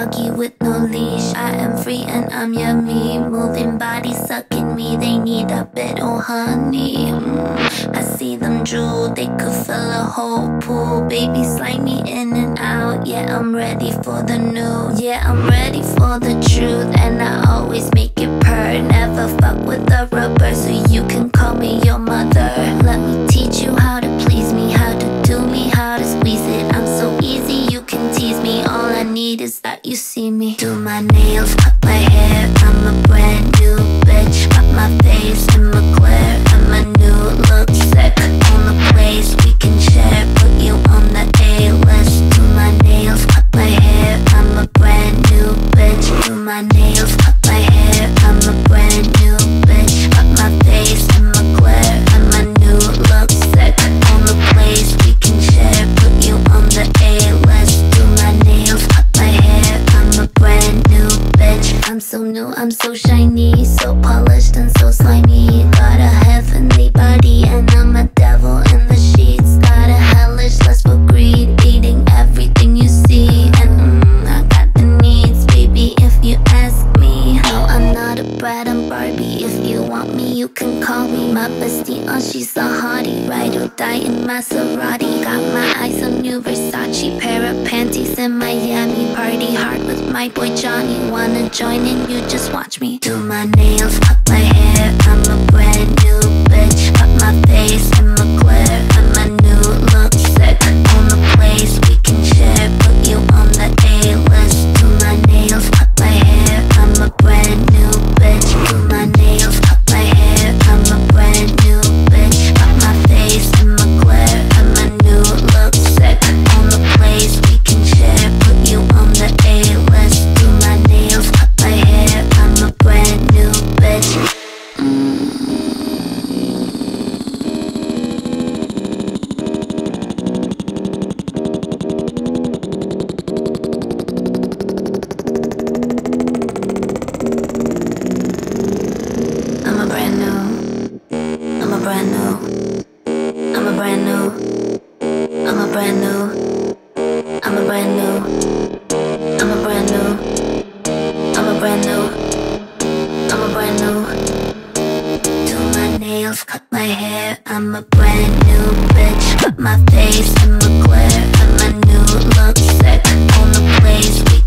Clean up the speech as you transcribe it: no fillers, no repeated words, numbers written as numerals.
doggy with no leash. I am free and I'm yummy. Moving bodies sucking me, they need a bit of honey. I see them drool, they could fill a whole pool. Baby, slide me in and out. Yeah, I'm ready for the new. Yeah, I'm ready for the truth, and I always make it purr. Never fuck with the rubber, so you can call me your mother. Let me teach you how to please me, how to do me, how to squeeze it. I'm so easy, you can tease me. All I need is that you see me. Do my nails, cut my hair. I'm a brand new bitch. Got my face in my glare, and my new look sick. On the place we can share, put you on the A-list. Do my nails, cut my hair. I'm a brand new bitch. Do my nails, cut my hair. I'm a brand new bitch. Got my face in my glare, and my new look sick. On the place we can share, put you on the A-list. Do my nails, cut my hair. I'm a brand new bitch. I'm so new, I'm so shiny, so polished and so slimy. Got a heavenly body and I'm a devil in the sheets. Got a hellish lust for greed, eating everything you see. And I got the needs, baby, if you ask me. No, I'm not a Brad, I'm Barbie. If you want me, you can call me. My bestie, she's a hottie. Ride or die in Maserati. Got my eyes on new Versace. Pair of panties in Miami. Party hard with my boy Johnny. Wanna join in, you just watch me. Do my nails, cut my hair. I'm a brand new bitch. Got my face in my glare, and my new look sick. On the place we can share, put you on the A-list. Do my nails, cut my hair. I'm a brand new bitch. Do my nails, cut my hair. I'm a brand new bitch. Got my face in my glare, and my new look sick. On the place we can share, put you on the A-list. Do my nails, cut my hair. I'm a brand new bitch. I'm a brand new. I'm a brand new. I'm a brand new. I'm a brand new. I'm a brand new. I'm a brand new. I'm a brand new. I'm a brand new. Do my nails, cut my hair. I'm a brand new bitch. Got my face in my glare, and my new look sick. On the place we